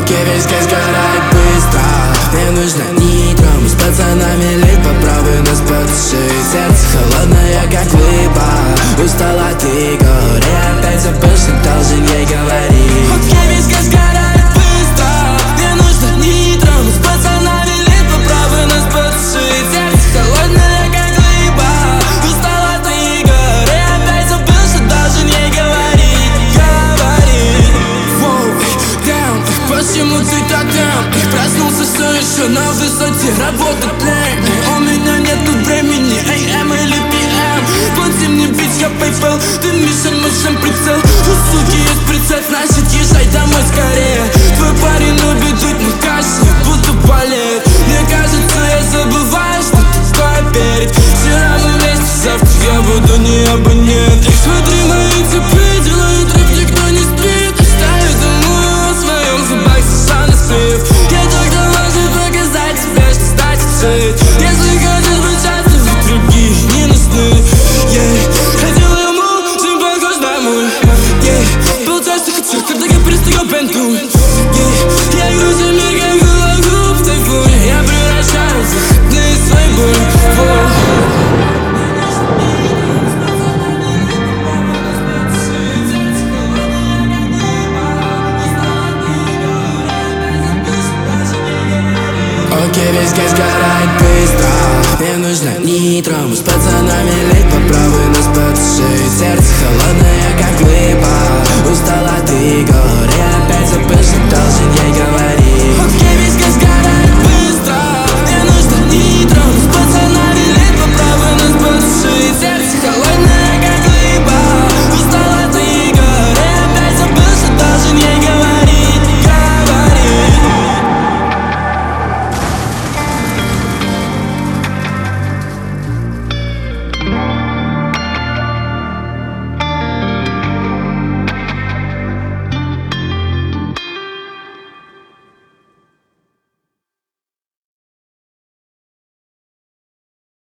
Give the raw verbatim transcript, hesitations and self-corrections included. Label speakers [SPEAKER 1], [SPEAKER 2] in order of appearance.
[SPEAKER 1] Окей, виски сгорает быстро. Мне нужно нитро. Мы с пацанами лить, попробуй нас потушить. Сердце холодное, как глыба. Устал от игр и опять забыл, что должен ей говорить. Окей, виски сгорает быстро. Мне нужно нитро. Мы с пацанами лить, попробуй нас потушить. Сердце холодное, как глыба. Устал от игр и опять забыл, что должен ей говорить. Говорить. Воу, damn, почему ты так там? Проснулся все еще на высоте, работать лень. У меня нету времени, эй эм или пи эм. Плати мне бить, я PayPal, ты мишен, мышен прицел. У суки есть прицеп, значит езжай домой скорее. Твой парень любит дуть, но кажется, будто болеет. Мне кажется, я забываю, что такое верить. Вчера мы вместе, завтра я буду не абонент. И смотри, мои цепи делают рэп, никто не спит. Ставит думаю о своем зубах, совершенно слив. Я только должен показать тебе, что значит жить. Если хочешь быть счастлив, другие не нужны. Yeah. Хотел ему, чем похож на мой. Yeah. Был час, что хотел, когда я перестаю бенту. Yeah. Я игру за мир, как гологуб в тайфуне. Я превращаюсь в дни своей боли. Wow. Окей, виски сгорает быстро. Мне нужно нитро. Мы с пацанами лить, попробуй нас потушить. Сердце холодное, как глыба. Устала